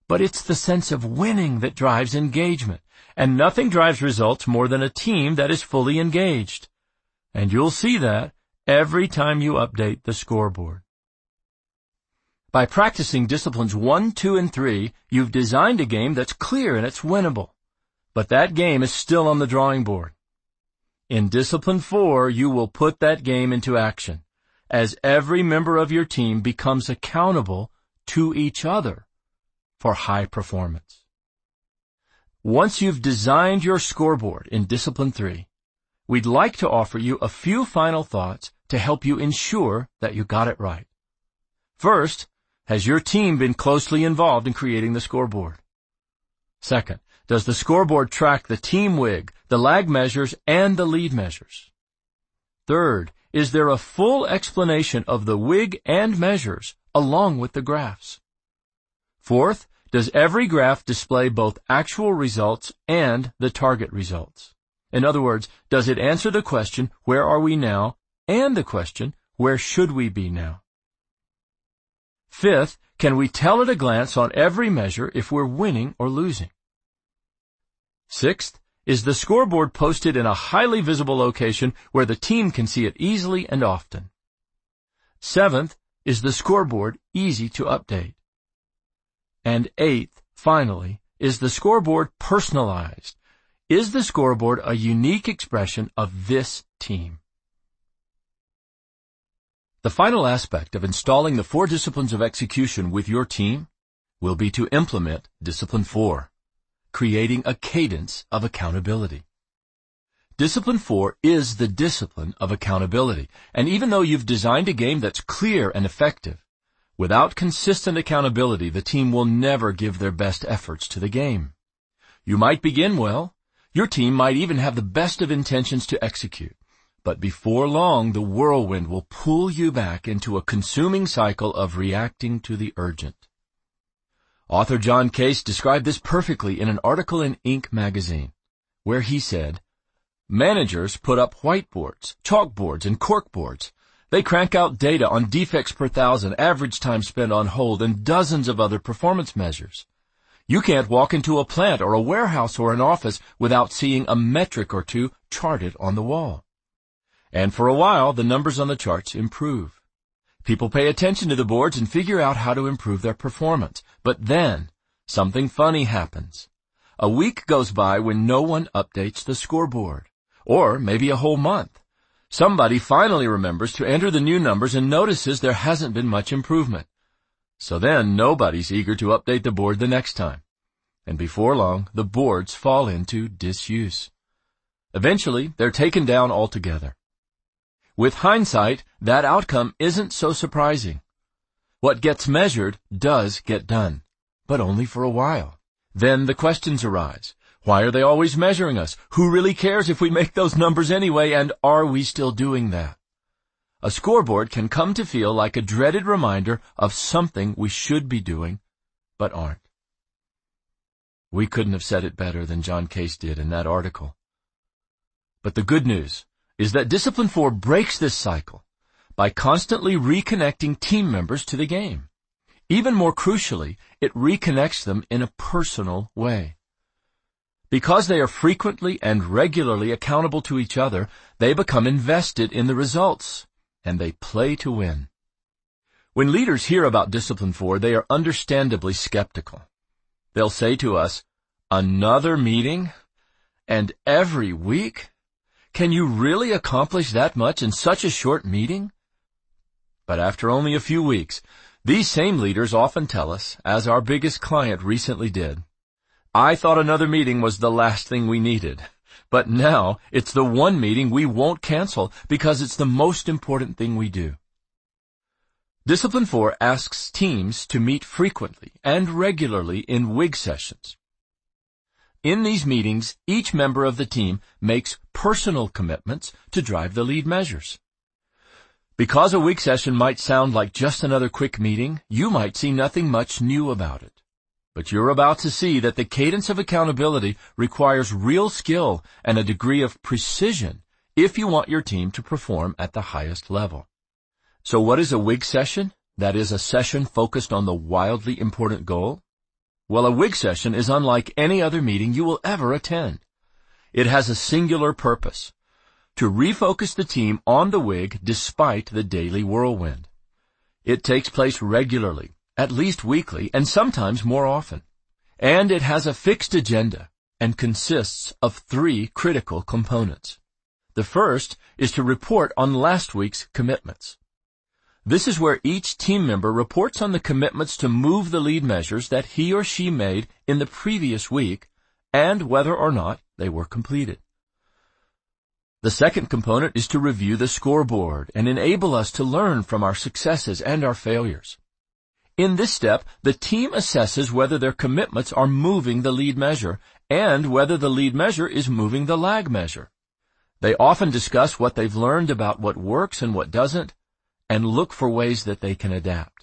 But it's the sense of winning that drives engagement, and nothing drives results more than a team that is fully engaged. And you'll see that every time you update the scoreboard. By practicing disciplines 1, 2, and 3, you've designed a game that's clear and it's winnable. But that game is still on the drawing board. In Discipline 4, you will put that game into action, as every member of your team becomes accountable to each other for high performance. Once you've designed your scoreboard in Discipline 3, we'd like to offer you a few final thoughts to help you ensure that you got it right. First, has your team been closely involved in creating the scoreboard? Second, does the scoreboard track the team WIG, the lag measures, and the lead measures? Third, is there a full explanation of the WIG and measures along with the graphs? Fourth, does every graph display both actual results and the target results? In other words, does it answer the question, where are we now, and the question, where should we be now? Fifth, can we tell at a glance on every measure if we're winning or losing? Sixth, is the scoreboard posted in a highly visible location where the team can see it easily and often? Seventh, is the scoreboard easy to update? And eighth, finally, is the scoreboard personalized? Is the scoreboard a unique expression of this team? The final aspect of installing the 4 disciplines of execution with your team will be to implement Discipline 4, creating a cadence of accountability. Discipline 4 is the discipline of accountability, and even though you've designed a game that's clear and effective, without consistent accountability, the team will never give their best efforts to the game. You might begin well, your team might even have the best of intentions to execute, but before long, the whirlwind will pull you back into a consuming cycle of reacting to the urgent. Author John Case described this perfectly in an article in Inc. magazine, where he said, "Managers put up whiteboards, chalkboards, and corkboards. They crank out data on defects per thousand, average time spent on hold, and dozens of other performance measures. You can't walk into a plant or a warehouse or an office without seeing a metric or two charted on the wall. And for a while, the numbers on the charts improve. People pay attention to the boards and figure out how to improve their performance. But then, something funny happens. A week goes by when no one updates the scoreboard. Or maybe a whole month. Somebody finally remembers to enter the new numbers and notices there hasn't been much improvement. So then nobody's eager to update the board the next time. And before long, the boards fall into disuse. Eventually, they're taken down altogether. With hindsight, that outcome isn't so surprising. What gets measured does get done, but only for a while. Then the questions arise. Why are they always measuring us? Who really cares if we make those numbers anyway, and are we still doing that? A scoreboard can come to feel like a dreaded reminder of something we should be doing, but aren't. We couldn't have said it better than John Case did in that article. But the good news is that Discipline 4 breaks this cycle by constantly reconnecting team members to the game. Even more crucially, it reconnects them in a personal way. Because they are frequently and regularly accountable to each other, they become invested in the results, and they play to win. When leaders hear about Discipline 4, they are understandably skeptical. They'll say to us, "Another meeting? And every week? Can you really accomplish that much in such a short meeting?" But after only a few weeks, these same leaders often tell us, as our biggest client recently did, "I thought another meeting was the last thing we needed, but now it's the one meeting we won't cancel because it's the most important thing we do." Discipline 4 asks teams to meet frequently and regularly in WIG sessions. In these meetings, each member of the team makes personal commitments to drive the lead measures. Because a WIG session might sound like just another quick meeting, you might see nothing much new about it. But you're about to see that the cadence of accountability requires real skill and a degree of precision if you want your team to perform at the highest level. So what is a WIG session? That is a session focused on the wildly important goal. Well, a WIG session is unlike any other meeting you will ever attend. It has a singular purpose: to refocus the team on the WIG despite the daily whirlwind. It takes place regularly, at least weekly, and sometimes more often. And it has a fixed agenda and consists of 3 critical components. The first is to report on last week's commitments. This is where each team member reports on the commitments to move the lead measures that he or she made in the previous week and whether or not they were completed. The second component is to review the scoreboard and enable us to learn from our successes and our failures. In this step, the team assesses whether their commitments are moving the lead measure and whether the lead measure is moving the lag measure. They often discuss what they've learned about what works and what doesn't, and look for ways that they can adapt.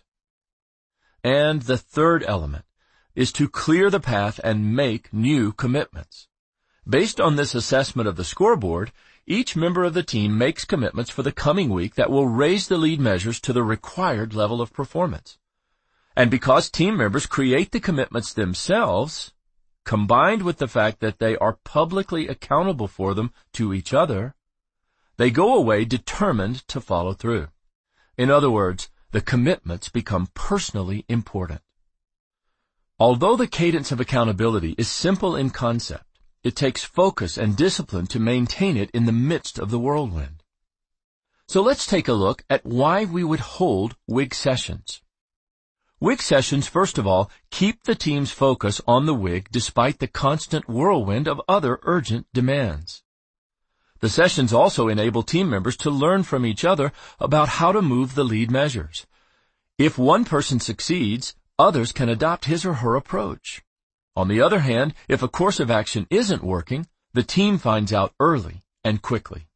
And the third element is to clear the path and make new commitments. Based on this assessment of the scoreboard, each member of the team makes commitments for the coming week that will raise the lead measures to the required level of performance. And because team members create the commitments themselves, combined with the fact that they are publicly accountable for them to each other, they go away determined to follow through. In other words, the commitments become personally important. Although the cadence of accountability is simple in concept, it takes focus and discipline to maintain it in the midst of the whirlwind. So let's take a look at why we would hold WIG sessions. WIG sessions, first of all, keep the team's focus on the WIG despite the constant whirlwind of other urgent demands. The sessions also enable team members to learn from each other about how to move the lead measures. If one person succeeds, others can adopt his or her approach. On the other hand, if a course of action isn't working, the team finds out early and quickly.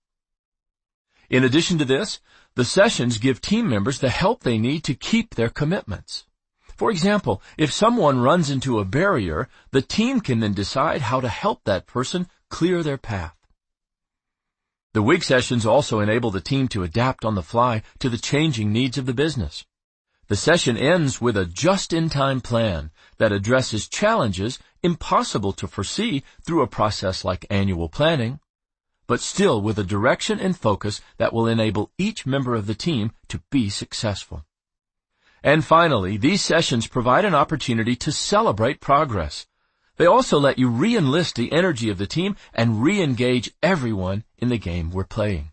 In addition to this, the sessions give team members the help they need to keep their commitments. For example, if someone runs into a barrier, the team can then decide how to help that person clear their path. The WIG sessions also enable the team to adapt on the fly to the changing needs of the business. The session ends with a just-in-time plan that addresses challenges impossible to foresee through a process like annual planning, but still with a direction and focus that will enable each member of the team to be successful. And finally, these sessions provide an opportunity to celebrate progress. They also let you re-enlist the energy of the team and re-engage everyone in the game we're playing.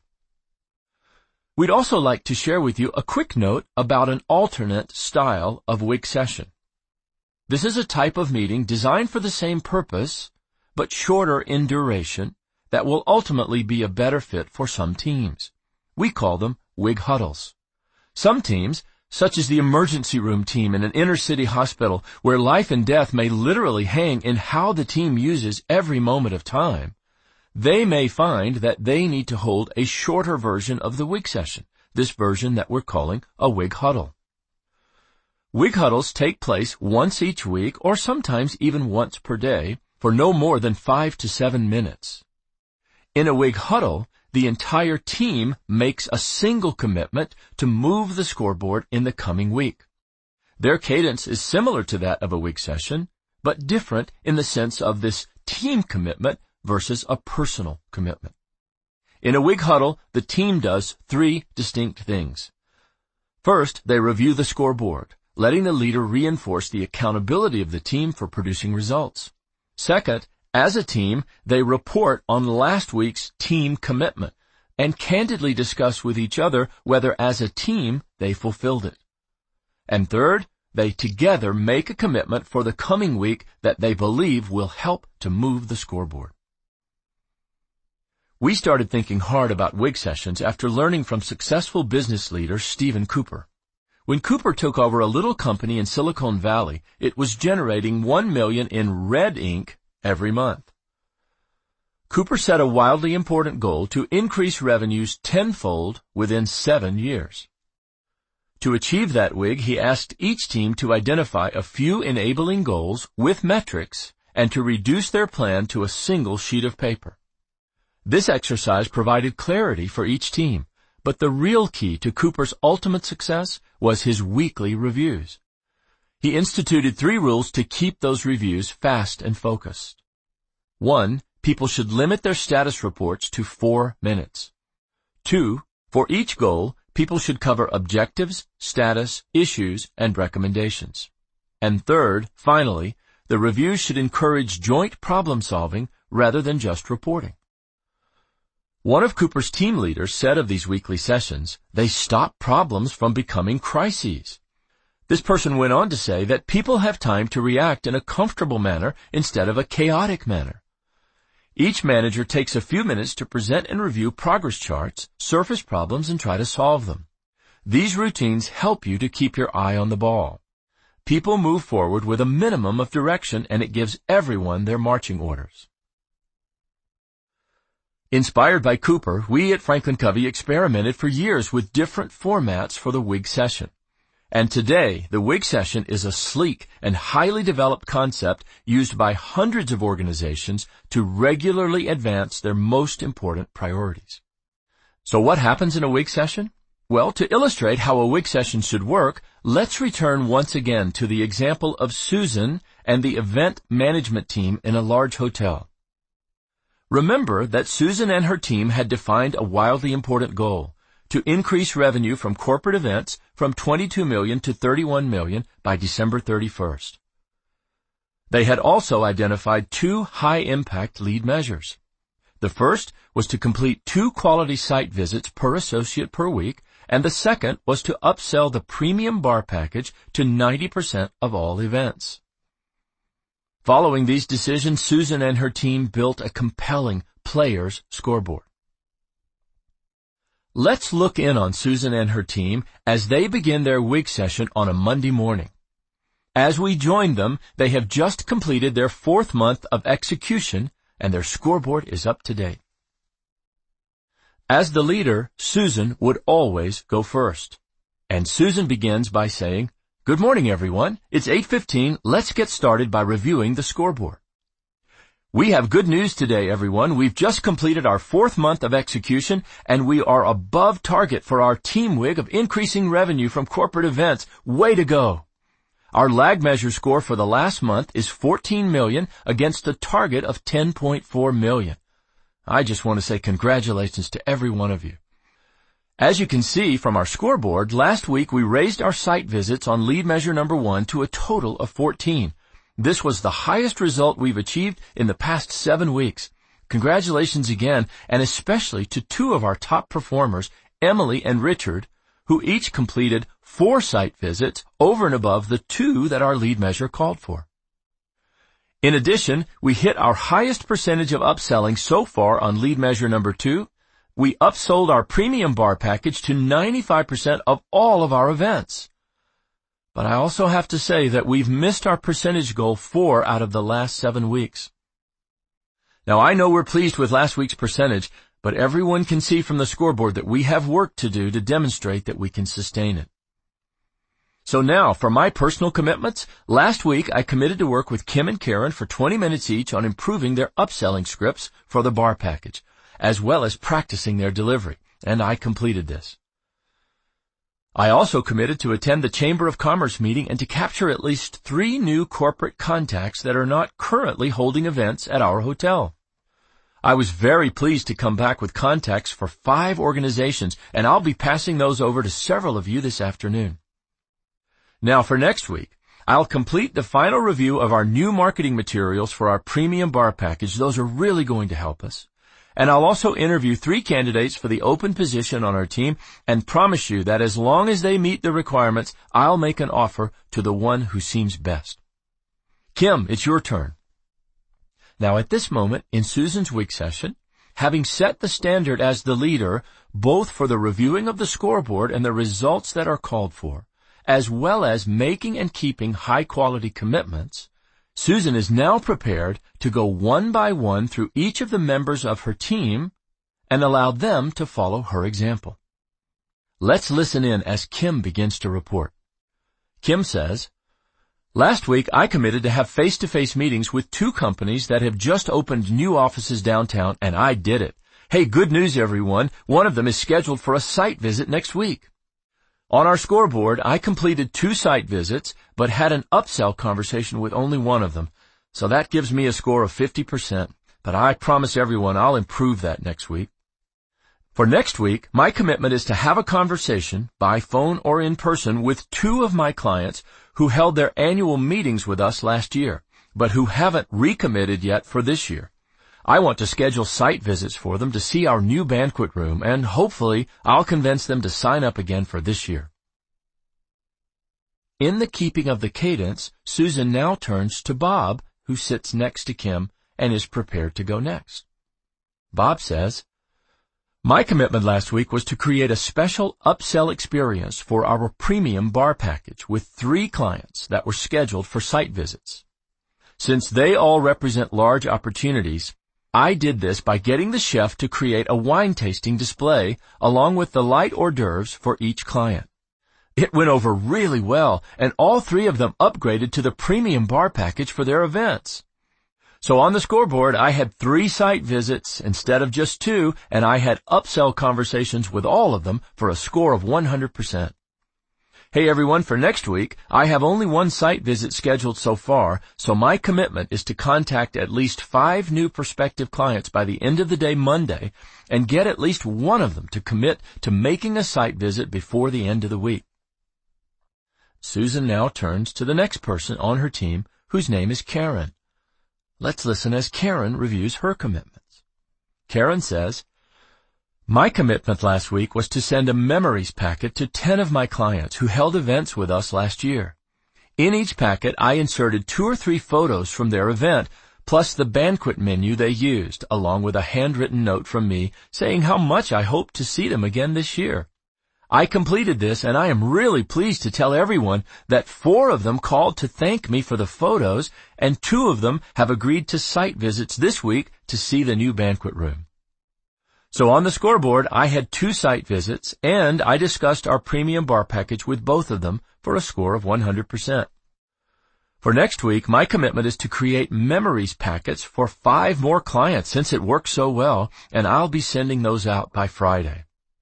We'd also like to share with you a quick note about an alternate style of WIG session. This is a type of meeting designed for the same purpose, but shorter in duration, that will ultimately be a better fit for some teams. We call them WIG huddles. Some teams, such as the emergency room team in an inner-city hospital where life and death may literally hang in how the team uses every moment of time, they may find that they need to hold a shorter version of the WIG session, this version that we're calling a WIG huddle. WIG huddles take place once each week or sometimes even once per day for no more than 5 to 7 minutes. In a WIG huddle, the entire team makes a single commitment to move the scoreboard in the coming week. Their cadence is similar to that of a WIG session, but different in the sense of this team commitment versus a personal commitment. In a WIG huddle, the team does 3 distinct things. First, they review the scoreboard, letting the leader reinforce the accountability of the team for producing results. Second, as a team, they report on last week's team commitment and candidly discuss with each other whether as a team they fulfilled it. And third, they together make a commitment for the coming week that they believe will help to move the scoreboard. We started thinking hard about WIG sessions after learning from successful business leader Stephen Cooper. When Cooper took over a little company in Silicon Valley, it was generating $1 million in red ink every month. Cooper set a wildly important goal to increase revenues tenfold within 7 years. To achieve that WIG, he asked each team to identify a few enabling goals with metrics and to reduce their plan to a single sheet of paper. This exercise provided clarity for each team, but the real key to Cooper's ultimate success was his weekly reviews. he instituted 3 rules to keep those reviews fast and focused. 1. People should limit their status reports to 4 minutes. 2. For each goal, people should cover objectives, status, issues, and recommendations. And 3rd, finally, the reviews should encourage joint problem solving rather than just reporting. One of Cooper's team leaders said of these weekly sessions, they stop problems from becoming crises. This person went on to say that people have time to react in a comfortable manner instead of a chaotic manner. Each manager takes a few minutes to present and review progress charts, surface problems, and try to solve them. These routines help you to keep your eye on the ball. People move forward with a minimum of direction, and it gives everyone their marching orders. Inspired by Cooper, we at Franklin Covey experimented for years with different formats for the WIG session. And today, the WIG session is a sleek and highly developed concept used by hundreds of organizations to regularly advance their most important priorities. So what happens in a WIG session? Well, to illustrate how a WIG session should work, let's return once again to the example of Susan and the event management team in a large hotel. Remember that Susan and her team had defined a wildly important goal, to increase revenue from corporate events from $22 million to $31 million by December 31st. They had also identified 2 high-impact lead measures. The first was to complete 2 quality site visits per associate per week, and the second was to upsell the premium bar package to 90% of all events. Following these decisions, Susan and her team built a compelling players scoreboard. Let's look in on Susan and her team as they begin their WIG session on a Monday morning. As we join them, they have just completed their 4th month of execution, and their scoreboard is up to date. As the leader, Susan would always go first. And Susan begins by saying, "Good morning, everyone. It's 8:15. Let's get started by reviewing the scoreboard. We have good news today, everyone. We've just completed our 4th month of execution, and we are above target for our team WIG of increasing revenue from corporate events. Way to go. Our lag measure score for the last month is 14 million against a target of 10.4 million. I just want to say congratulations to every one of you. As you can see from our scoreboard, last week we raised our site visits on lead measure number 1 to a total of 14. This was the highest result we've achieved in the past 7 weeks. Congratulations again, and especially to 2 of our top performers, Emily and Richard, who each completed 4 site visits over and above the 2 that our lead measure called for. In addition, we hit our highest percentage of upselling so far on lead measure number 2. We upsold our premium bar package to 95% of all of our events. But I also have to say that we've missed our percentage goal 4 out of the last 7 weeks. Now, I know we're pleased with last week's percentage, but everyone can see from the scoreboard that we have work to do to demonstrate that we can sustain it. So now, for my personal commitments, last week I committed to work with Kim and Karen for 20 minutes each on improving their upselling scripts for the bar package, as well as practicing their delivery, and I completed this. I also committed to attend the Chamber of Commerce meeting and to capture at least 3 new corporate contacts that are not currently holding events at our hotel. I was very pleased to come back with contacts for 5 organizations, and I'll be passing those over to several of you this afternoon. Now for next week, I'll complete the final review of our new marketing materials for our premium bar package. Those are really going to help us. And I'll also interview 3 candidates for the open position on our team and promise you that as long as they meet the requirements, I'll make an offer to the one who seems best. Kim, it's your turn. Now at this moment in Susan's WIG session, having set the standard as the leader, both for the reviewing of the scoreboard and the results that are called for, as well as making and keeping high-quality commitments, Susan is now prepared to go one by one through each of the members of her team and allow them to follow her example. Let's listen in as Kim begins to report. Kim says, "Last week I committed to have face-to-face meetings with 2 companies that have just opened new offices downtown, and I did it. Hey, good news everyone, one of them is scheduled for a site visit next week. On our scoreboard, I completed 2 site visits, but had an upsell conversation with only one of them, so that gives me a score of 50%, but I promise everyone I'll improve that next week. For next week, my commitment is to have a conversation, by phone or in person, with 2 of my clients who held their annual meetings with us last year, but who haven't recommitted yet for this year. I want to schedule site visits for them to see our new banquet room, and hopefully I'll convince them to sign up again for this year. In the keeping of the cadence, Susan now turns to Bob, who sits next to Kim and is prepared to go next. Bob says, "My commitment last week was to create a special upsell experience for our premium bar package with 3 clients that were scheduled for site visits. Since they all represent large opportunities, I did this by getting the chef to create a wine tasting display along with the light hors d'oeuvres for each client. It went over really well, and all 3 of them upgraded to the premium bar package for their events. So on the scoreboard, I had 3 site visits instead of just 2, and I had upsell conversations with all of them for a score of 100%. Hey everyone, for next week, I have only 1 site visit scheduled so far, so my commitment is to contact at least 5 new prospective clients by the end of the day Monday and get at least one of them to commit to making a site visit before the end of the week." Susan now turns to the next person on her team, whose name is Karen. Let's listen as Karen reviews her commitments. Karen says, "My commitment last week was to send a memories packet to 10 of my clients who held events with us last year. In each packet, I inserted 2 or 3 photos from their event, plus the banquet menu they used, along with a handwritten note from me saying how much I hope to see them again this year. I completed this, and I am really pleased to tell everyone that 4 of them called to thank me for the photos, and 2 of them have agreed to site visits this week to see the new banquet room. So on the scoreboard, I had 2 site visits, and I discussed our premium bar package with both of them for a score of 100%. For next week, my commitment is to create memories packets for 5 more clients since it worked so well, and I'll be sending those out by Friday."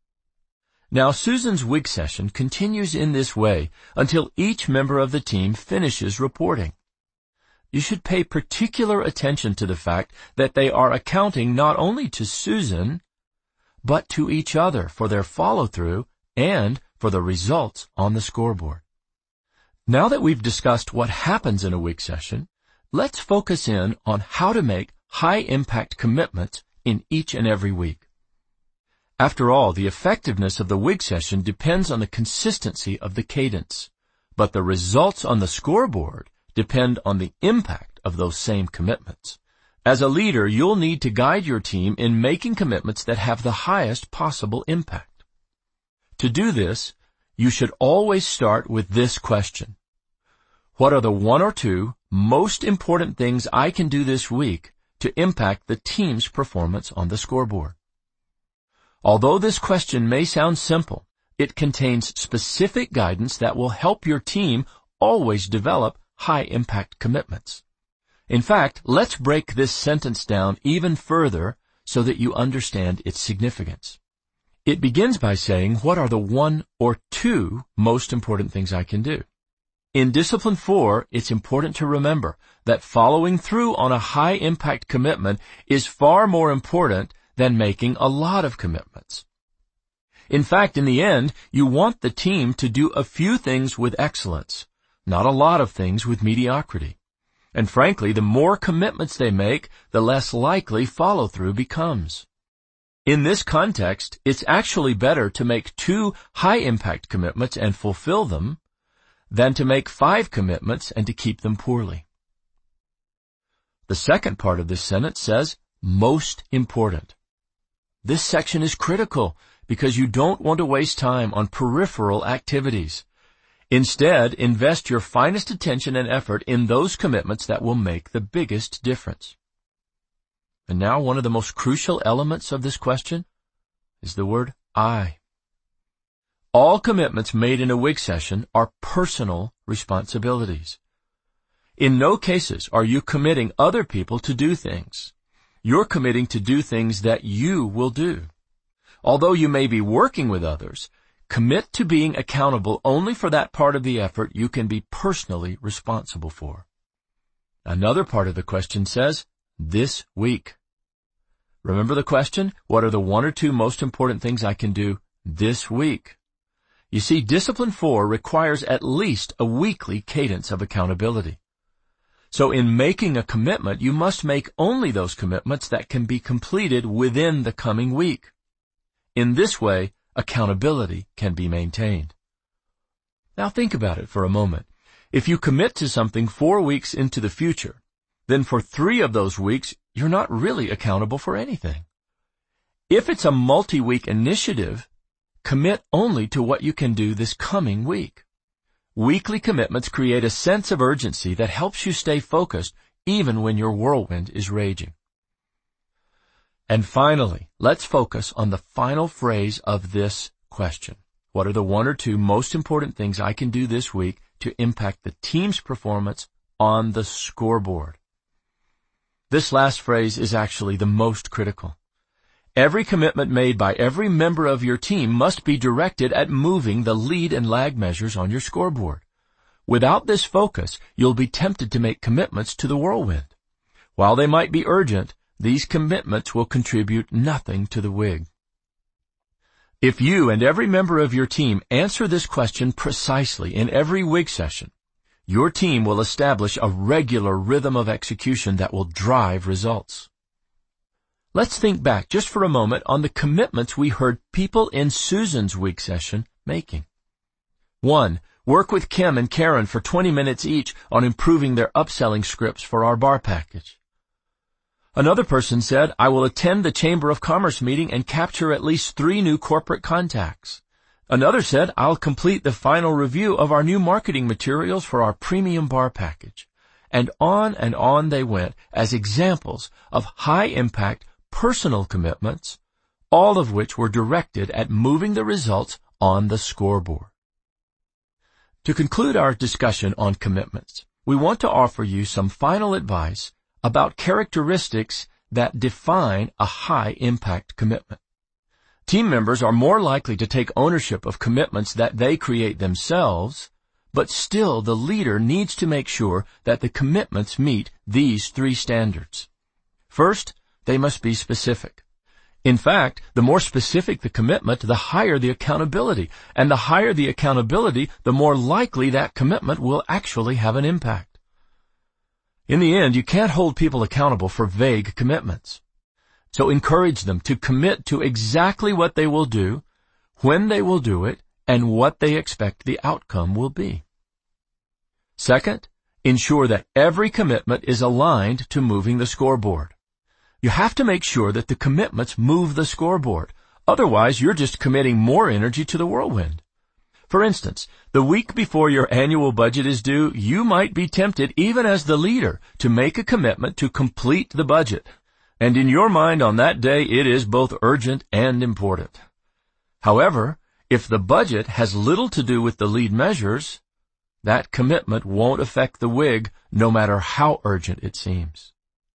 Now, Susan's wig session continues in this way until each member of the team finishes reporting. You should pay particular attention to the fact that they are accounting not only to Susan, but to each other for their follow-through and for the results on the scoreboard. Now that we've discussed what happens in a wig session, let's focus in on how to make high-impact commitments in each and every week. After all, the effectiveness of the wig session depends on the consistency of the cadence, but the results on the scoreboard depend on the impact of those same commitments. As a leader, you'll need to guide your team in making commitments that have the highest possible impact. To do this, you should always start with this question: what are the 1 or 2 most important things I can do this week to impact the team's performance on the scoreboard? Although this question may sound simple, it contains specific guidance that will help your team always develop high-impact commitments. In fact, let's break this sentence down even further so that you understand its significance. It begins by saying, what are the 1 or 2 most important things I can do? In Discipline 4, it's important to remember that following through on a high-impact commitment is far more important than making a lot of commitments. In fact, in the end, you want the team to do a few things with excellence, not a lot of things with mediocrity. And frankly, the more commitments they make, the less likely follow-through becomes. In this context, it's actually better to make 2 high-impact commitments and fulfill them than to make 5 commitments and to keep them poorly. The second part of this sentence says, most important. This section is critical because you don't want to waste time on peripheral activities. Instead, invest your finest attention and effort in those commitments that will make the biggest difference. And now one of the most crucial elements of this question is the word I. All commitments made in a wig session are personal responsibilities. In no cases are you committing other people to do things. You're committing to do things that you will do. Although you may be working with others, Commit to being accountable only for that part of the effort you can be personally responsible for. Another part of the question says, this week. Remember the question? What are the 1 or 2 most important things I can do this week? You see, Discipline 4 requires at least a weekly cadence of accountability. So in making a commitment, you must make only those commitments that can be completed within the coming week. In this way, accountability can be maintained. Now think about it for a moment. If you commit to something 4 weeks into the future, then for 3 of those weeks, you're not really accountable for anything. If it's a multi-week initiative, commit only to what you can do this coming week. Weekly commitments create a sense of urgency that helps you stay focused even when your whirlwind is raging. And finally, let's focus on the final phrase of this question. What are the 1 or 2 most important things I can do this week to impact the team's performance on the scoreboard? This last phrase is actually the most critical. Every commitment made by every member of your team must be directed at moving the lead and lag measures on your scoreboard. Without this focus, you'll be tempted to make commitments to the whirlwind. While they might be urgent, these commitments will contribute nothing to the WIG. If you and every member of your team answer this question precisely in every WIG session, your team will establish a regular rhythm of execution that will drive results. Let's think back just for a moment on the commitments we heard people in Susan's WIG session making. 1. Work with Kim and Karen for 20 minutes each on improving their upselling scripts for our bar package. Another person said, I will attend the Chamber of Commerce meeting and capture at least 3 new corporate contacts. Another said, I'll complete the final review of our new marketing materials for our premium bar package. And on they went as examples of high-impact personal commitments, all of which were directed at moving the results on the scoreboard. To conclude our discussion on commitments, we want to offer you some final advice about characteristics that define a high-impact commitment. Team members are more likely to take ownership of commitments that they create themselves, but still the leader needs to make sure that the commitments meet these 3 standards. First, they must be specific. In fact, the more specific the commitment, the higher the accountability, and the higher the accountability, the more likely that commitment will actually have an impact. In the end, you can't hold people accountable for vague commitments. So encourage them to commit to exactly what they will do, when they will do it, and what they expect the outcome will be. Second, ensure that every commitment is aligned to moving the scoreboard. You have to make sure that the commitments move the scoreboard. Otherwise, you're just committing more energy to the whirlwind. For instance, the week before your annual budget is due, you might be tempted, even as the leader, to make a commitment to complete the budget. And in your mind on that day, it is both urgent and important. However, if the budget has little to do with the lead measures, that commitment won't affect the WIG, no matter how urgent it seems.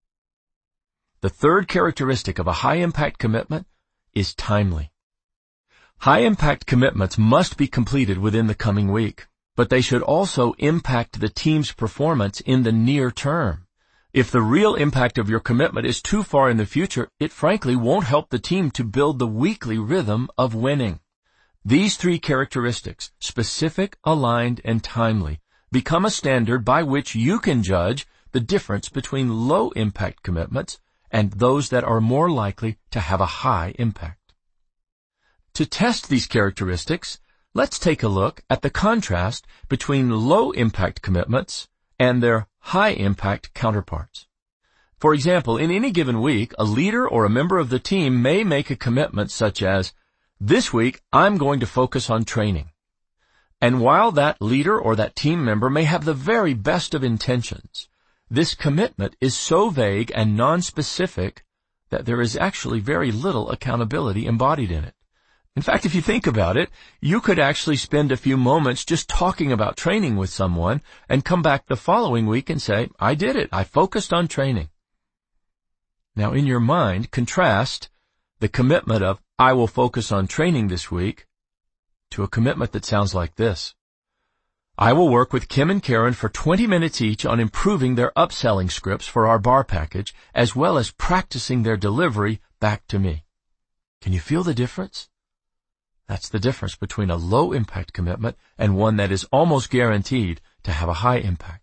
The third characteristic of a high-impact commitment is timely. High-impact commitments must be completed within the coming week, but they should also impact the team's performance in the near term. If the real impact of your commitment is too far in the future, it frankly won't help the team to build the weekly rhythm of winning. These 3 characteristics, specific, aligned, and timely, become a standard by which you can judge the difference between low-impact commitments and those that are more likely to have a high impact. To test these characteristics, let's take a look at the contrast between low-impact commitments and their high-impact counterparts. For example, in any given week, a leader or a member of the team may make a commitment such as, this week I'm going to focus on training. And while that leader or that team member may have the very best of intentions, this commitment is so vague and non-specific that there is actually very little accountability embodied in it. In fact, if you think about it, you could actually spend a few moments just talking about training with someone and come back the following week and say, I did it. I focused on training. Now, in your mind, contrast the commitment of, I will focus on training this week, to a commitment that sounds like this. I will work with Kim and Karen for 20 minutes each on improving their upselling scripts for our bar package, as well as practicing their delivery back to me. Can you feel the difference? That's the difference between a low-impact commitment and one that is almost guaranteed to have a high impact.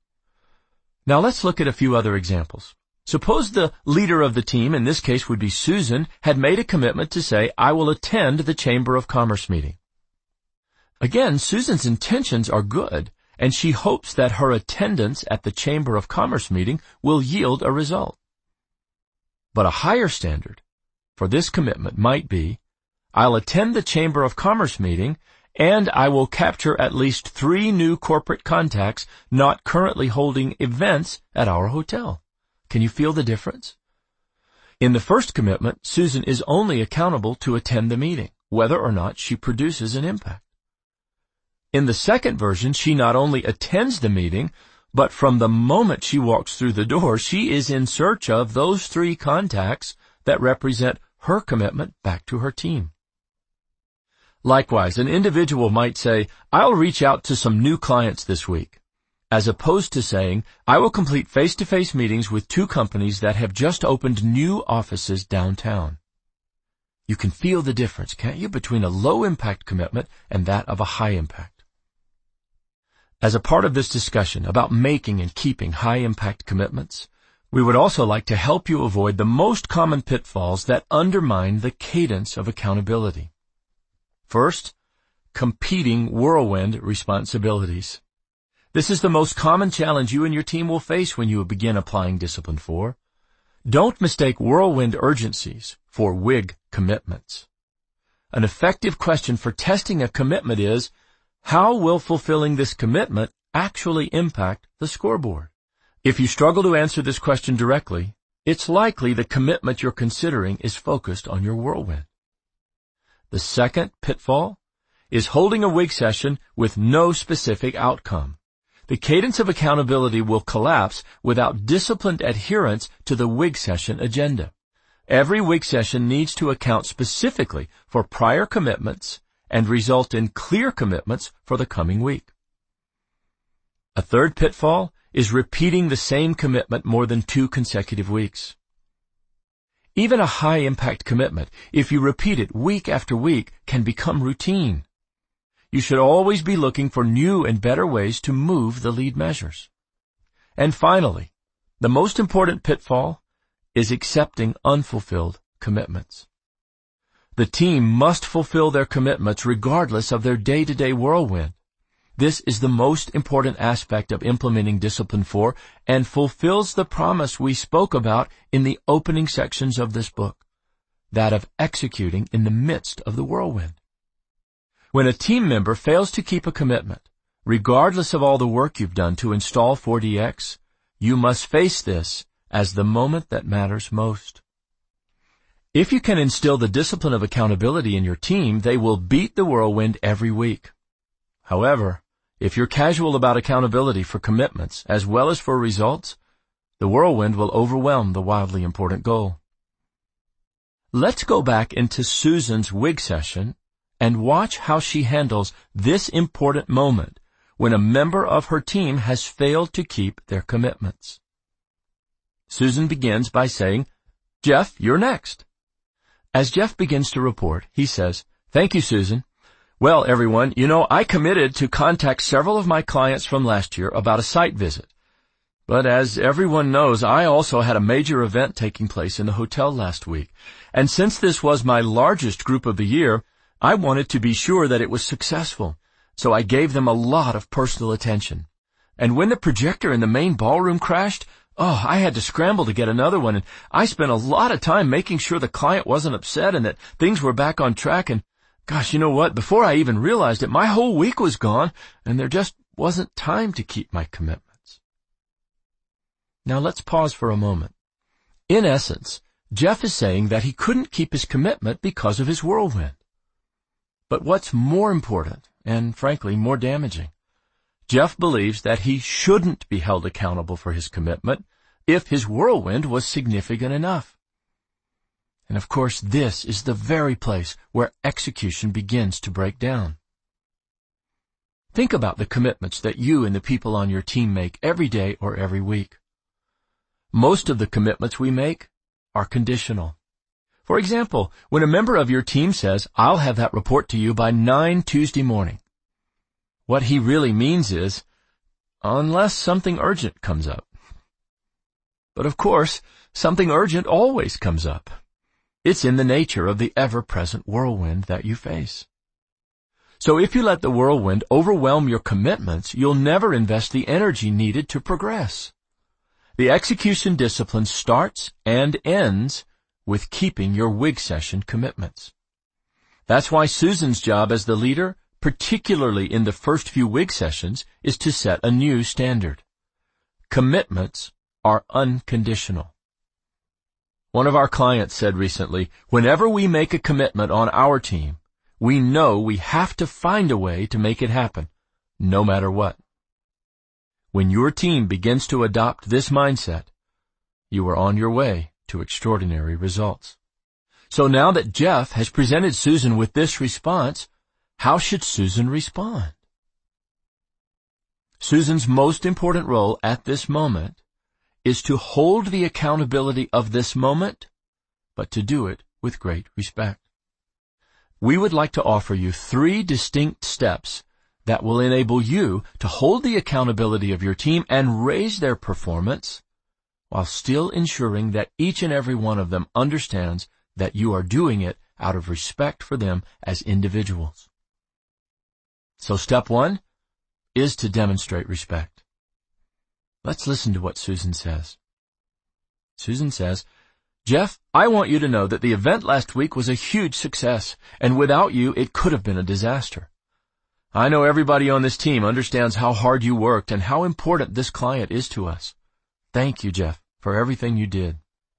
Now let's look at a few other examples. Suppose the leader of the team, in this case would be Susan, had made a commitment to say, I will attend the Chamber of Commerce meeting. Again, Susan's intentions are good, and she hopes that her attendance at the Chamber of Commerce meeting will yield a result. But a higher standard for this commitment might be, I'll attend the Chamber of Commerce meeting, and I will capture at least 3 new corporate contacts not currently holding events at our hotel. Can you feel the difference? In the first commitment, Susan is only accountable to attend the meeting, whether or not she produces an impact. In the second version, she not only attends the meeting, but from the moment she walks through the door, she is in search of those 3 contacts that represent her commitment back to her team. Likewise, an individual might say, I'll reach out to some new clients this week, as opposed to saying, I will complete face-to-face meetings with 2 companies that have just opened new offices downtown. You can feel the difference, can't you, between a low-impact commitment and that of a high-impact. As a part of this discussion about making and keeping high-impact commitments, we would also like to help you avoid the most common pitfalls that undermine the cadence of accountability. First, competing whirlwind responsibilities. This is the most common challenge you and your team will face when you begin applying Discipline 4. Don't mistake whirlwind urgencies for WIG commitments. An effective question for testing a commitment is, how will fulfilling this commitment actually impact the scoreboard? If you struggle to answer this question directly, it's likely the commitment you're considering is focused on your whirlwind. The second pitfall is holding a WIG session with no specific outcome. The cadence of accountability will collapse without disciplined adherence to the WIG session agenda. Every WIG session needs to account specifically for prior commitments and result in clear commitments for the coming week. A third pitfall is repeating the same commitment more than 2 consecutive weeks. Even a high-impact commitment, if you repeat it week after week, can become routine. You should always be looking for new and better ways to move the lead measures. And finally, the most important pitfall is accepting unfulfilled commitments. The team must fulfill their commitments regardless of their day-to-day whirlwind. This is the most important aspect of implementing Discipline 4 and fulfills the promise we spoke about in the opening sections of this book, that of executing in the midst of the whirlwind. When a team member fails to keep a commitment, regardless of all the work you've done to install 4DX, you must face this as the moment that matters most. If you can instill the discipline of accountability in your team, they will beat the whirlwind every week. However, if you're casual about accountability for commitments as well as for results, the whirlwind will overwhelm the wildly important goal. Let's go back into Susan's WIG session and watch how she handles this important moment when a member of her team has failed to keep their commitments. Susan begins by saying, Jeff, you're next. As Jeff begins to report, he says, Thank you, Susan. Well, everyone, I committed to contact several of my clients from last year about a site visit. But as everyone knows, I also had a major event taking place in the hotel last week. And since this was my largest group of the year, I wanted to be sure that it was successful. So I gave them a lot of personal attention. And when the projector in the main ballroom crashed, I had to scramble to get another one, and I spent a lot of time making sure the client wasn't upset and that things were back on track, and gosh, you know what? Before I even realized it, my whole week was gone, and there just wasn't time to keep my commitments. Now let's pause for a moment. In essence, Jeff is saying that he couldn't keep his commitment because of his whirlwind. But what's more important, and frankly more damaging, Jeff believes that he shouldn't be held accountable for his commitment if his whirlwind was significant enough. And of course, this is the very place where execution begins to break down. Think about the commitments that you and the people on your team make every day or every week. Most of the commitments we make are conditional. For example, when a member of your team says, "I'll have that report to you by 9 Tuesday morning," what he really means is, unless something urgent comes up. But of course, something urgent always comes up. It's in the nature of the ever-present whirlwind that you face. So if you let the whirlwind overwhelm your commitments, you'll never invest the energy needed to progress. The execution discipline starts and ends with keeping your WIG session commitments. That's why Susan's job as the leader, particularly in the first few WIG sessions, is to set a new standard. Commitments are unconditional. One of our clients said recently, "Whenever we make a commitment on our team, we know we have to find a way to make it happen, no matter what." When your team begins to adopt this mindset, you are on your way to extraordinary results. So now that Jeff has presented Susan with this response, how should Susan respond? Susan's most important role at this moment is to hold the accountability of this moment, but to do it with great respect. We would like to offer you 3 distinct steps that will enable you to hold the accountability of your team and raise their performance while still ensuring that each and every one of them understands that you are doing it out of respect for them as individuals. So step 1 is to demonstrate respect. Let's listen to what Susan says. Susan says, "Jeff, I want you to know that the event last week was a huge success, and without you, it could have been a disaster. I know everybody on this team understands how hard you worked and how important this client is to us. Thank you, Jeff, for everything you did."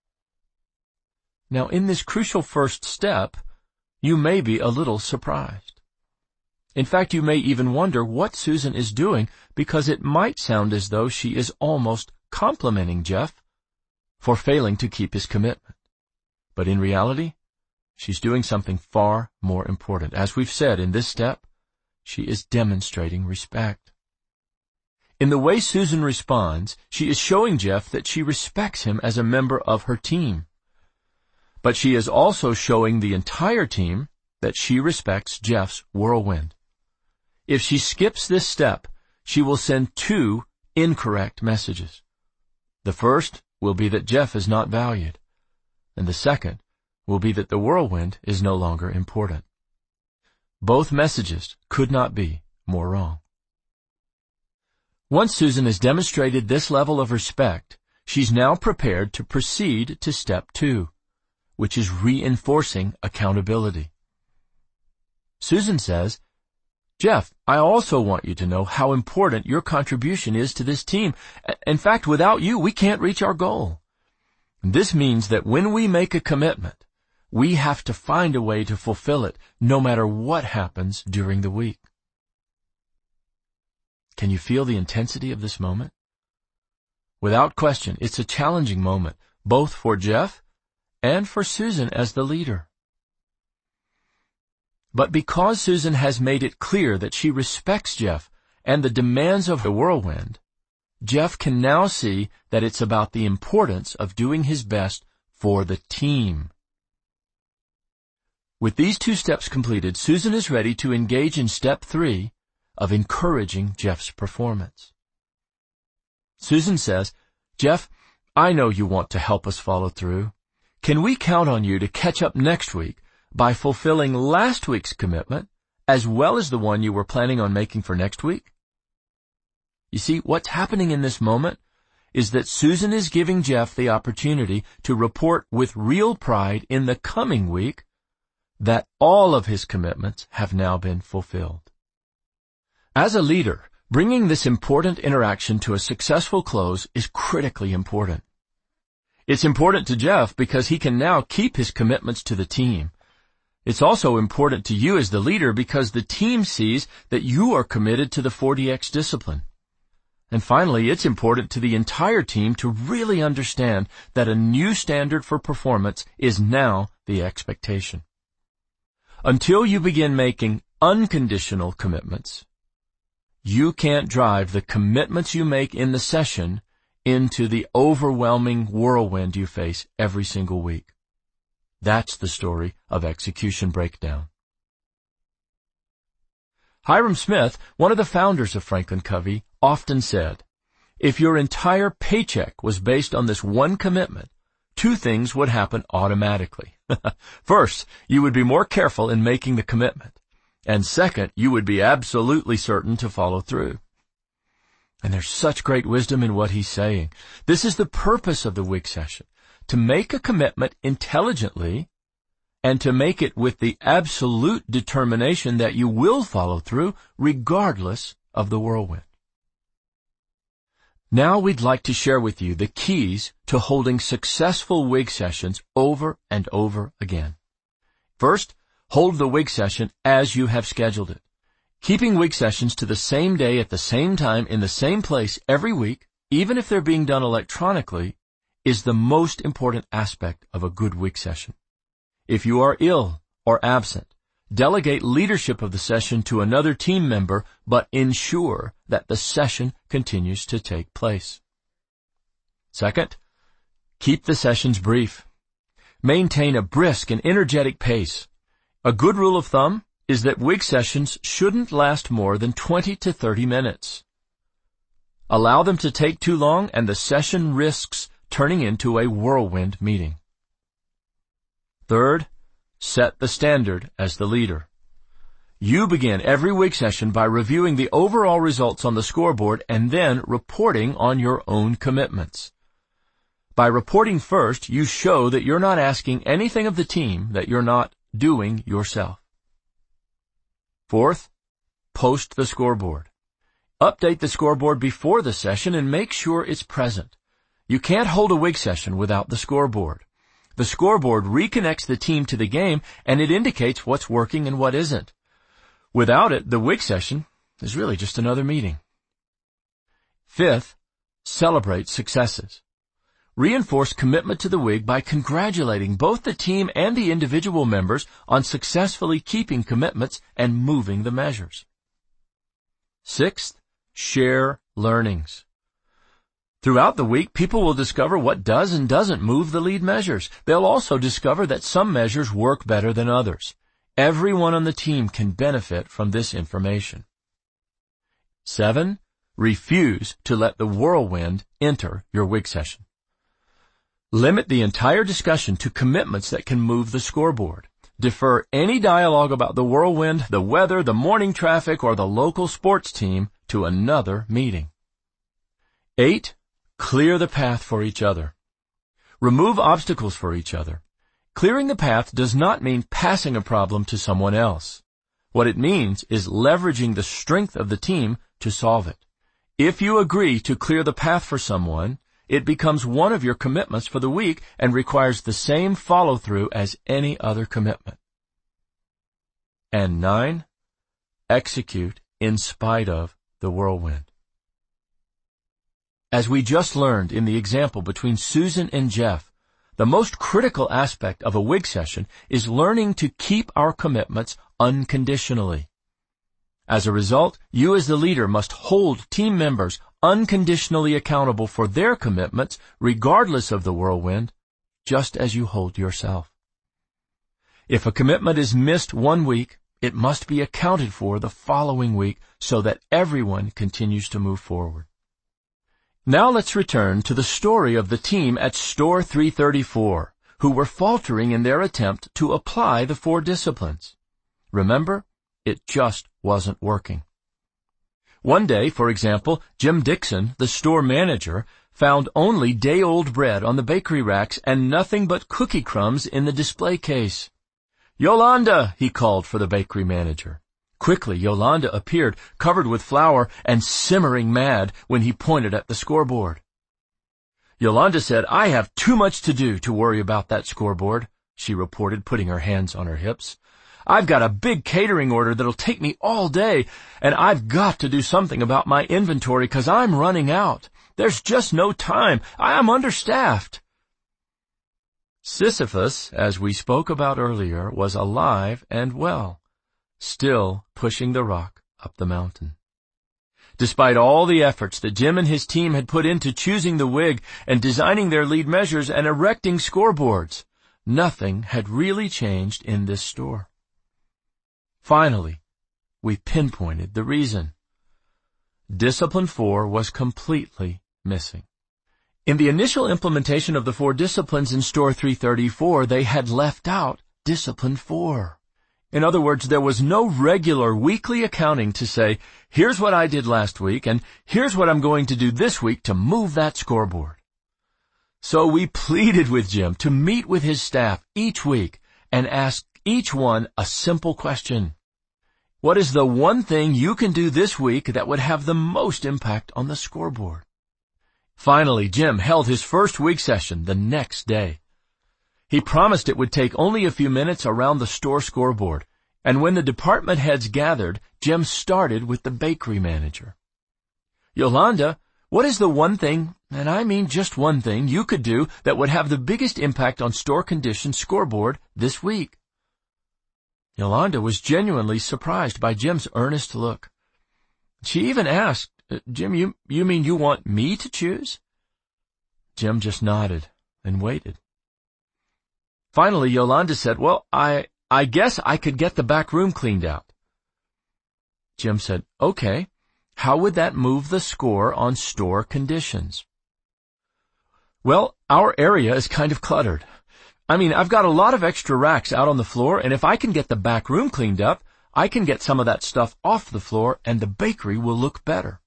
Now, in this crucial first step, you may be a little surprised. In fact, you may even wonder what Susan is doing, because it might sound as though she is almost complimenting Jeff for failing to keep his commitment. But in reality, she's doing something far more important. As we've said, in this step, she is demonstrating respect. In the way Susan responds, she is showing Jeff that she respects him as a member of her team. But she is also showing the entire team that she respects Jeff's whirlwind. If she skips this step, she will send 2 incorrect messages. The first will be that Jeff is not valued, and the second will be that the whirlwind is no longer important. Both messages could not be more wrong. Once Susan has demonstrated this level of respect, she's now prepared to proceed to step 2, which is reinforcing accountability. Susan says, "Jeff, I also want you to know how important your contribution is to this team. In fact, without you, we can't reach our goal. This means that when we make a commitment, we have to find a way to fulfill it, no matter what happens during the week." Can you feel the intensity of this moment? Without question, it's a challenging moment, both for Jeff and for Susan as the leader. But because Susan has made it clear that she respects Jeff and the demands of the whirlwind, Jeff can now see that it's about the importance of doing his best for the team. With these 2 steps completed, Susan is ready to engage in step 3 of encouraging Jeff's performance. Susan says, "Jeff, I know you want to help us follow through. Can we count on you to catch up next week by fulfilling last week's commitment as well as the one you were planning on making for next week?" You see, what's happening in this moment is that Susan is giving Jeff the opportunity to report with real pride in the coming week that all of his commitments have now been fulfilled. As a leader, bringing this important interaction to a successful close is critically important. It's important to Jeff because he can now keep his commitments to the team. It's also important to you as the leader because the team sees that you are committed to the 4DX discipline. And finally, it's important to the entire team to really understand that a new standard for performance is now the expectation. Until you begin making unconditional commitments, you can't drive the commitments you make in the session into the overwhelming whirlwind you face every single week. That's the story of execution breakdown. Hiram Smith, one of the founders of Franklin Covey, often said, if your entire paycheck was based on this one commitment, two things would happen automatically. First, you would be more careful in making the commitment. And second, you would be absolutely certain to follow through. And there's such great wisdom in what he's saying. This is the purpose of the WIG session, to make a commitment intelligently and to make it with the absolute determination that you will follow through regardless of the whirlwind. Now we'd like to share with you the keys to holding successful WIG sessions over and over again. First, hold the WIG session as you have scheduled it. Keeping WIG sessions to the same day at the same time in the same place every week, even if they're being done electronically, is the most important aspect of a good WIG session. If you are ill or absent, delegate leadership of the session to another team member, but ensure that the session continues to take place. Second, keep the sessions brief. Maintain a brisk and energetic pace. A good rule of thumb is that WIG sessions shouldn't last more than 20 to 30 minutes. Allow them to take too long and the session risks turning into a whirlwind meeting. Third, set the standard as the leader. You begin every WIG session by reviewing the overall results on the scoreboard and then reporting on your own commitments. By reporting first, you show that you're not asking anything of the team that you're not doing yourself. Fourth, post the scoreboard. Update the scoreboard before the session and make sure it's present. You can't hold a WIG session without the scoreboard. The scoreboard reconnects the team to the game, and it indicates what's working and what isn't. Without it, the WIG session is really just another meeting. Fifth, celebrate successes. Reinforce commitment to the WIG by congratulating both the team and the individual members on successfully keeping commitments and moving the measures. Sixth, share learnings. Throughout the week, people will discover what does and doesn't move the lead measures. They'll also discover that some measures work better than others. Everyone on the team can benefit from this information. 7. Refuse to let the whirlwind enter your WIG session. Limit the entire discussion to commitments that can move the scoreboard. Defer any dialogue about the whirlwind, the weather, the morning traffic, or the local sports team to another meeting. 8. Clear the path for each other. Remove obstacles for each other. Clearing the path does not mean passing a problem to someone else. What it means is leveraging the strength of the team to solve it. If you agree to clear the path for someone, it becomes one of your commitments for the week and requires the same follow-through as any other commitment. And 9, execute in spite of the whirlwind. As we just learned in the example between Susan and Jeff, the most critical aspect of a WIG session is learning to keep our commitments unconditionally. As a result, you as the leader must hold team members unconditionally accountable for their commitments regardless of the whirlwind, just as you hold yourself. If a commitment is missed one week, it must be accounted for the following week so that everyone continues to move forward. Now let's return to the story of the team at Store 334, who were faltering in their attempt to apply the 4 disciplines. Remember, it just wasn't working. One day, for example, Jim Dixon, the store manager, found only day-old bread on the bakery racks and nothing but cookie crumbs in the display case. "Yolanda," he called for the bakery manager. Quickly, Yolanda appeared, covered with flour and simmering mad when he pointed at the scoreboard. Yolanda said, "I have too much to do to worry about that scoreboard," she reported, putting her hands on her hips. "I've got a big catering order that'll take me all day, and I've got to do something about my inventory because I'm running out. There's just no time. I am understaffed." Sisyphus, as we spoke about earlier, was alive and well, still pushing the rock up the mountain. Despite all the efforts that Jim and his team had put into choosing the wig and designing their lead measures and erecting scoreboards, nothing had really changed in this store. Finally, we pinpointed the reason. Discipline 4 was completely missing. In the initial implementation of the 4 disciplines in Store 334, they had left out Discipline 4. In other words, there was no regular weekly accounting to say, here's what I did last week, and here's what I'm going to do this week to move that scoreboard. So we pleaded with Jim to meet with his staff each week and ask each one a simple question. What is the one thing you can do this week that would have the most impact on the scoreboard? Finally, Jim held his first week session the next day. He promised it would take only a few minutes around the store scoreboard, and when the department heads gathered, Jim started with the bakery manager. Yolanda, what is the one thing, and I mean just one thing, you could do that would have the biggest impact on store condition scoreboard this week? Yolanda was genuinely surprised by Jim's earnest look. She even asked, Jim, you mean you want me to choose? Jim just nodded and waited. Finally, Yolanda said, well, I guess I could get the back room cleaned out. Jim said, okay, how would that move the score on store conditions? Well, our area is kind of cluttered. I mean, I've got a lot of extra racks out on the floor, and if I can get the back room cleaned up, I can get some of that stuff off the floor, and the bakery will look better.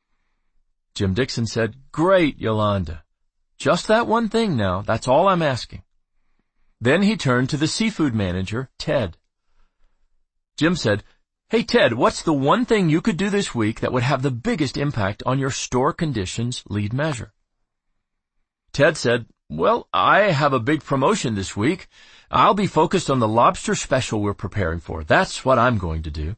Jim Dixon said, great, Yolanda. Just that one thing now, that's all I'm asking. Then he turned to the seafood manager, Ted. Jim said, hey, Ted, what's the one thing you could do this week that would have the biggest impact on your store conditions lead measure? Ted said, well, I have a big promotion this week. I'll be focused on the lobster special we're preparing for. That's what I'm going to do.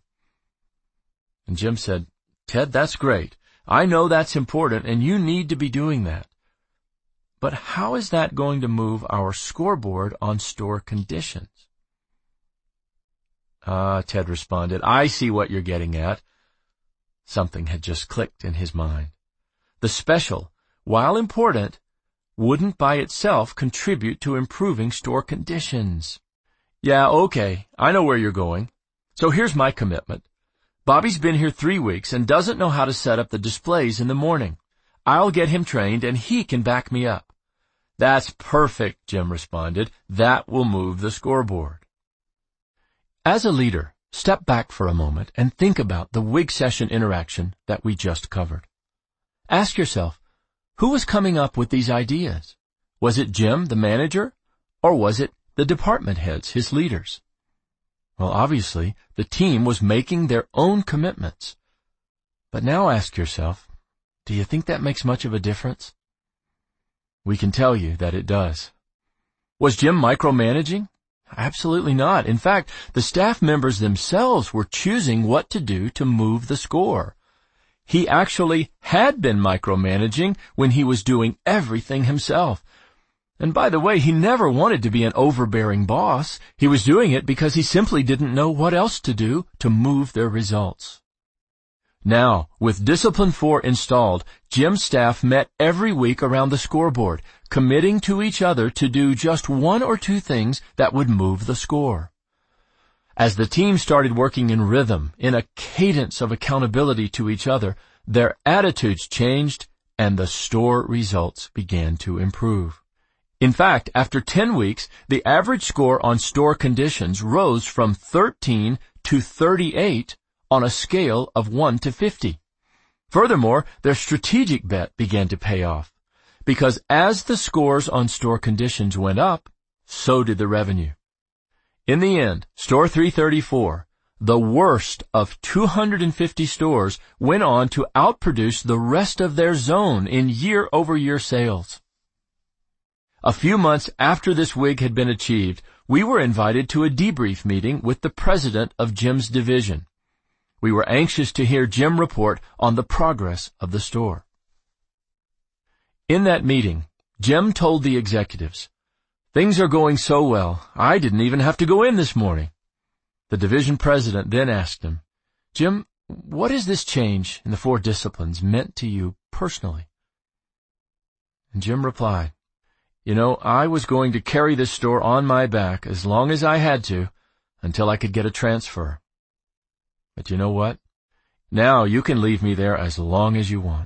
And Jim said, Ted, that's great. I know that's important, and you need to be doing that. But how is that going to move our scoreboard on store conditions? Ted responded, I see what you're getting at. Something had just clicked in his mind. The special, while important, wouldn't by itself contribute to improving store conditions. Yeah, okay, I know where you're going. So here's my commitment. Bobby's been here 3 weeks and doesn't know how to set up the displays in the morning. I'll get him trained and he can back me up. That's perfect, Jim responded. That will move the scoreboard. As a leader, step back for a moment and think about the wig session interaction that we just covered. Ask yourself, who was coming up with these ideas? Was it Jim, the manager, or was it the department heads, his leaders? Well, obviously, the team was making their own commitments. But now ask yourself, do you think that makes much of a difference? We can tell you that it does. Was Jim micromanaging? Absolutely not. In fact, the staff members themselves were choosing what to do to move the score. He actually had been micromanaging when he was doing everything himself. And by the way, he never wanted to be an overbearing boss. He was doing it because he simply didn't know what else to do to move their results. Now, with Discipline 4 installed, Jim's staff met every week around the scoreboard, committing to each other to do just 1 or 2 things that would move the score. As the team started working in rhythm, in a cadence of accountability to each other, their attitudes changed and the store results began to improve. In fact, after 10 weeks, the average score on store conditions rose from 13 to 38 on a scale of 1 to 50. Furthermore, their strategic bet began to pay off, because as the scores on store conditions went up, so did the revenue. In the end, Store 334, the worst of 250 stores, went on to outproduce the rest of their zone in year-over-year sales. A few months after this wig had been achieved, we were invited to a debrief meeting with the president of Jim's division. We were anxious to hear Jim report on the progress of the store. In that meeting, Jim told the executives, Things are going so well, I didn't even have to go in this morning. The division president then asked him, Jim, what is this change in the 4 disciplines meant to you personally? And Jim replied, I was going to carry this store on my back as long as I had to until I could get a transfer. But you know what? Now you can leave me there as long as you want.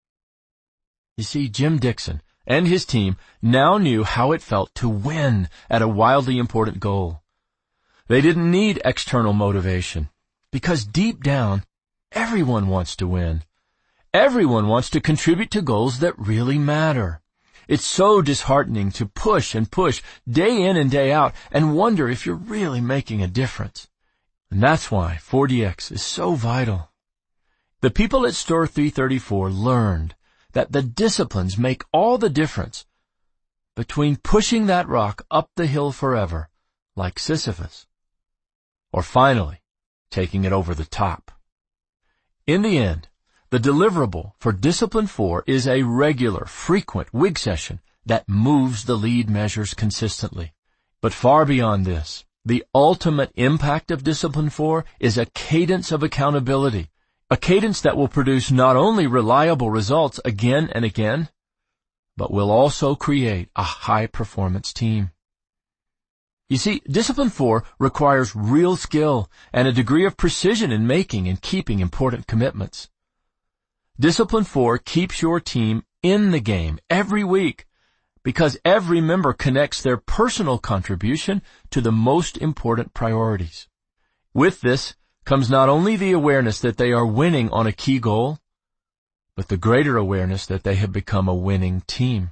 You see, Jim Dixon and his team now knew how it felt to win at a wildly important goal. They didn't need external motivation, because deep down, everyone wants to win. Everyone wants to contribute to goals that really matter. It's so disheartening to push and push day in and day out and wonder if you're really making a difference. And that's why 4DX is so vital. The people at Store 334 learned that the disciplines make all the difference between pushing that rock up the hill forever, like Sisyphus, or finally taking it over the top. In the end, the deliverable for Discipline 4 is a regular, frequent WIG session that moves the lead measures consistently. But far beyond this, the ultimate impact of Discipline 4 is a cadence of accountability, a cadence that will produce not only reliable results again and again, but will also create a high-performance team. You see, Discipline 4 requires real skill and a degree of precision in making and keeping important commitments. Discipline 4 keeps your team in the game every week because every member connects their personal contribution to the most important priorities. With this comes not only the awareness that they are winning on a key goal, but the greater awareness that they have become a winning team.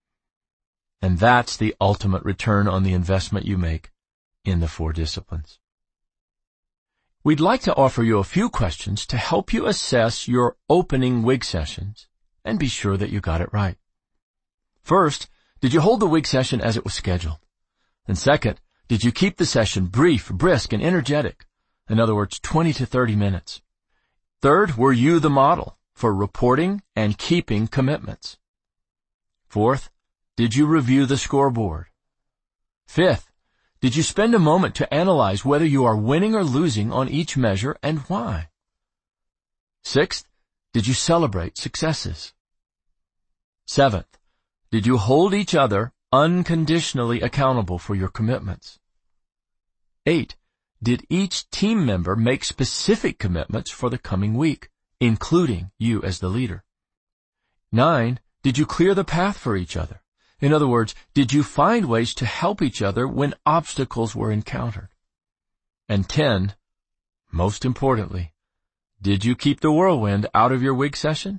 And that's the ultimate return on the investment you make in the 4 disciplines. We'd like to offer you a few questions to help you assess your opening WIG sessions and be sure that you got it right. First, did you hold the WIG session as it was scheduled? And second, did you keep the session brief, brisk, and energetic? In other words, 20 to 30 minutes. Third, were you the model for reporting and keeping commitments? Fourth, did you review the scoreboard? Fifth, did you spend a moment to analyze whether you are winning or losing on each measure and why? Sixth, did you celebrate successes? Seventh, did you hold each other unconditionally accountable for your commitments? 8, did each team member make specific commitments for the coming week, including you as the leader? 9, did you clear the path for each other? In other words, did you find ways to help each other when obstacles were encountered? And 10, most importantly, did you keep the whirlwind out of your WIG session?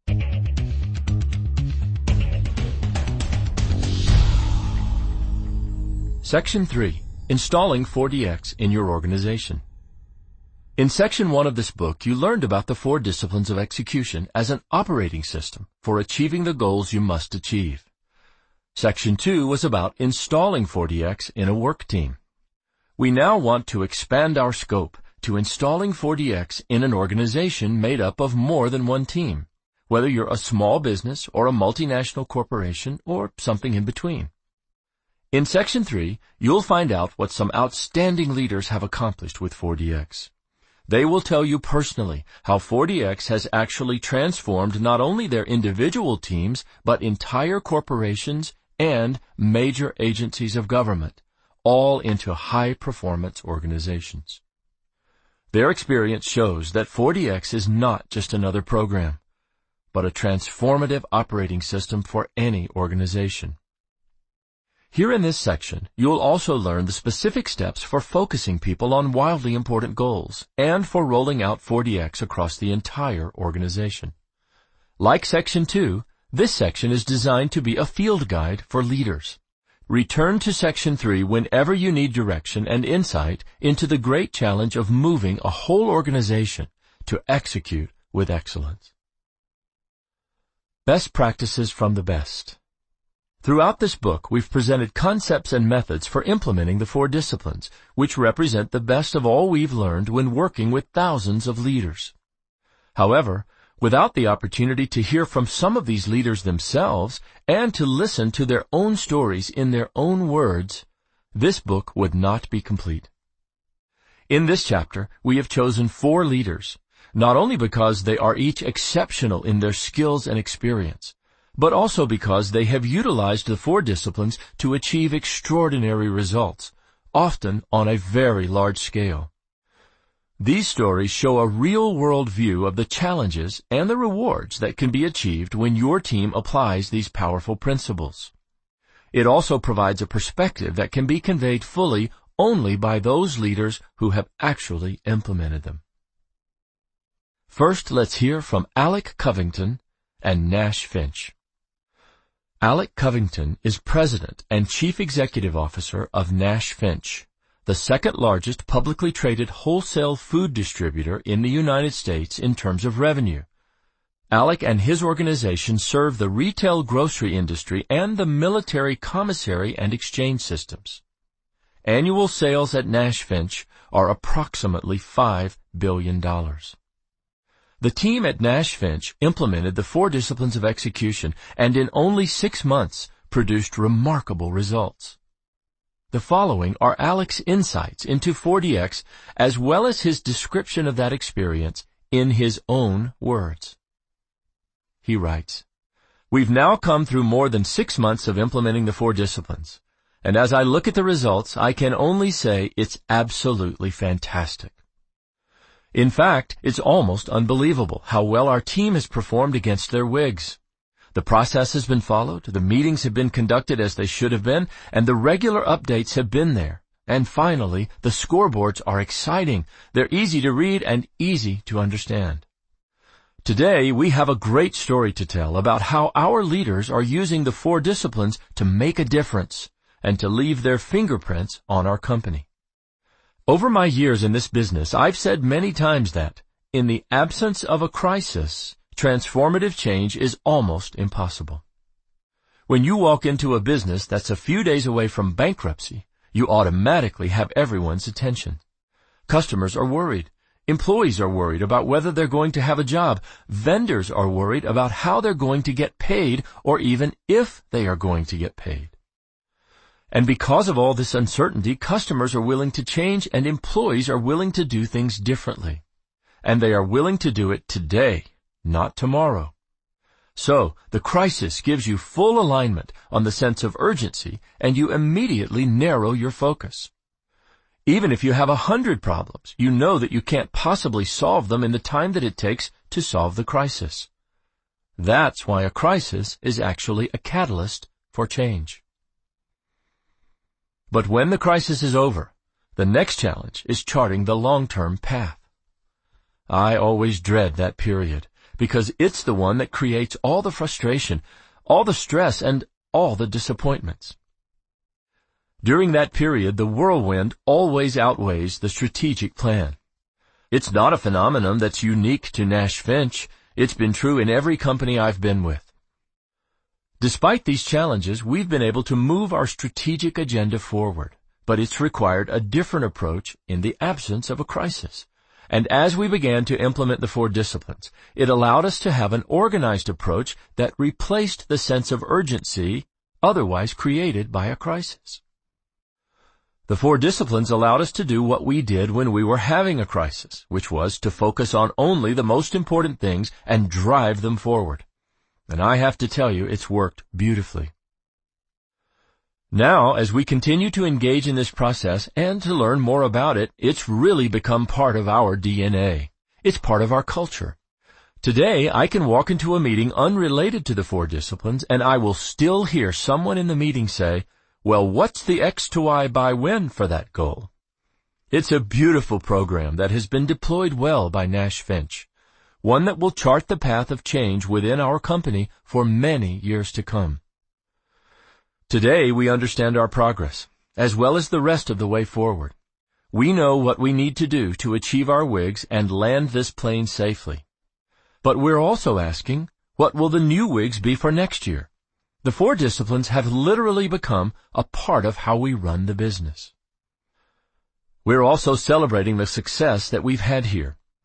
Section 3. Installing 4DX in your organization. In Section 1 of this book, you learned about the 4 disciplines of execution as an operating system for achieving the goals you must achieve. Section 2 was about installing 4DX in a work team. We now want to expand our scope to installing 4DX in an organization made up of more than one team, whether you're a small business or a multinational corporation or something in between. In Section 3, you'll find out what some outstanding leaders have accomplished with 4DX. They will tell you personally how 4DX has actually transformed not only their individual teams, but entire corporations and major agencies of government, all into high-performance organizations. Their experience shows that 4DX is not just another program, but a transformative operating system for any organization. Here in this section, you'll also learn the specific steps for focusing people on wildly important goals and for rolling out 4DX across the entire organization. Like Section 2, this section is designed to be a field guide for leaders. Return to Section 3 whenever you need direction and insight into the great challenge of moving a whole organization to execute with excellence. Best practices from the best. Throughout this book, we've presented concepts and methods for implementing the 4 disciplines, which represent the best of all we've learned when working with thousands of leaders. However, Without the opportunity to hear from some of these leaders themselves and to listen to their own stories in their own words, this book would not be complete. In this chapter, we have chosen 4 leaders, not only because they are each exceptional in their skills and experience, but also because they have utilized the 4 disciplines to achieve extraordinary results, often on a very large scale. These stories show a real-world view of the challenges and the rewards that can be achieved when your team applies these powerful principles. It also provides a perspective that can be conveyed fully only by those leaders who have actually implemented them. First, let's hear from Alec Covington and Nash Finch. Alec Covington is President and Chief Executive Officer of Nash Finch, the second largest publicly traded wholesale food distributor in the United States in terms of revenue. Alec and his organization serve the retail grocery industry and the military commissary and exchange systems. Annual sales at Nash Finch are approximately $5 billion. The team at Nash Finch implemented the 4 disciplines of execution and in only 6 months produced remarkable results. The following are Alec's insights into 4DX as well as his description of that experience in his own words. He writes, "We've now come through more than 6 months of implementing the 4 disciplines, and as I look at the results, I can only say it's absolutely fantastic. In fact, it's almost unbelievable how well our team has performed against their WIGs. The process has been followed, the meetings have been conducted as they should have been, and the regular updates have been there. And finally, the scoreboards are exciting. They're easy to read and easy to understand. Today, we have a great story to tell about how our leaders are using the 4 disciplines to make a difference and to leave their fingerprints on our company. Over my years in this business, I've said many times that, in the absence of a crisis, transformative change is almost impossible. When you walk into a business that's a few days away from bankruptcy, you automatically have everyone's attention. Customers are worried. Employees are worried about whether they're going to have a job. Vendors are worried about how they're going to get paid or even if they are going to get paid. And because of all this uncertainty, customers are willing to change and employees are willing to do things differently. And they are willing to do it today, not tomorrow. So, the crisis gives you full alignment on the sense of urgency, and you immediately narrow your focus. Even if you have 100 problems, you know that you can't possibly solve them in the time that it takes to solve the crisis. That's why a crisis is actually a catalyst for change. But when the crisis is over, the next challenge is charting the long-term path. I always dread that period, because it's the one that creates all the frustration, all the stress, and all the disappointments. During that period, the whirlwind always outweighs the strategic plan. It's not a phenomenon that's unique to Nash Finch. It's been true in every company I've been with. Despite these challenges, we've been able to move our strategic agenda forward, but it's required a different approach in the absence of a crisis. And as we began to implement the 4 disciplines, it allowed us to have an organized approach that replaced the sense of urgency otherwise created by a crisis. The 4 disciplines allowed us to do what we did when we were having a crisis, which was to focus on only the most important things and drive them forward. And I have to tell you, it's worked beautifully. Now, as we continue to engage in this process and to learn more about it, it's really become part of our DNA. It's part of our culture. Today, I can walk into a meeting unrelated to the 4 disciplines, and I will still hear someone in the meeting say, "Well, what's the X to Y by when for that goal?" It's a beautiful program that has been deployed well by Nash Finch, one that will chart the path of change within our company for many years to come. Today, we understand our progress, as well as the rest of the way forward. We know what we need to do to achieve our WIGs and land this plane safely. But we're also asking, what will the new WIGs be for next year? The 4 disciplines have literally become a part of how we run the business. We're also celebrating the success that we've had here.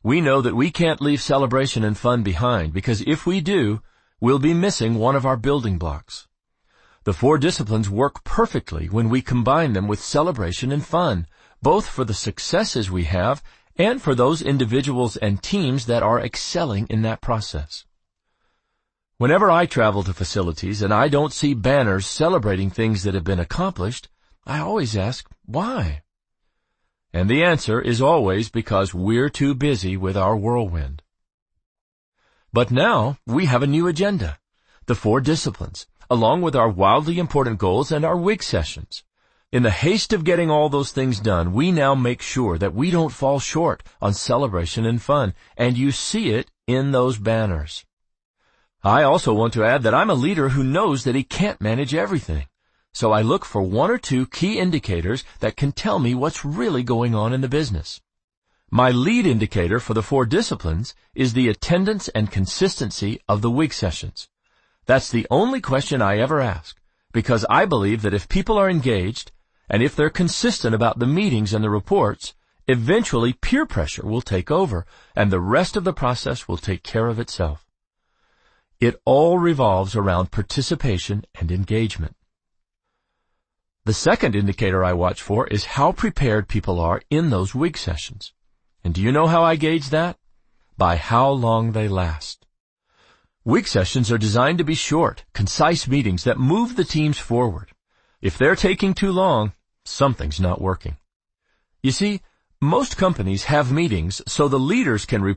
we know that we can't leave celebration and fun behind, because if we do, we'll be missing one of our building blocks. The 4 disciplines work perfectly when we combine them with celebration and fun, both for the successes we have and for those individuals and teams that are excelling in that process. Whenever I travel to facilities and I don't see banners celebrating things that have been accomplished, I always ask, why? And the answer is always because we're too busy with our whirlwind. But now we have a new agenda, the 4 disciplines, along with our wildly important goals and our WIG sessions. In the haste of getting all those things done, we now make sure that we don't fall short on celebration and fun, and you see it in those banners. I also want to add that I'm a leader who knows that he can't manage everything. So I look for 1 or 2 key indicators that can tell me what's really going on in the business. My lead indicator for the 4 disciplines is the attendance and consistency of the WIG sessions. That's the only question I ever ask, because I believe that if people are engaged, and if they're consistent about the meetings and the reports, eventually peer pressure will take over, and the rest of the process will take care of itself. It all revolves around participation and engagement. The second indicator I watch for is how prepared people are in those WIG sessions. And do you know how I gauge that? By how long they last. WIG sessions are designed to be short, concise meetings that move the teams forward. If they're taking too long, something's not working. You see, most companies have meetings so the leaders can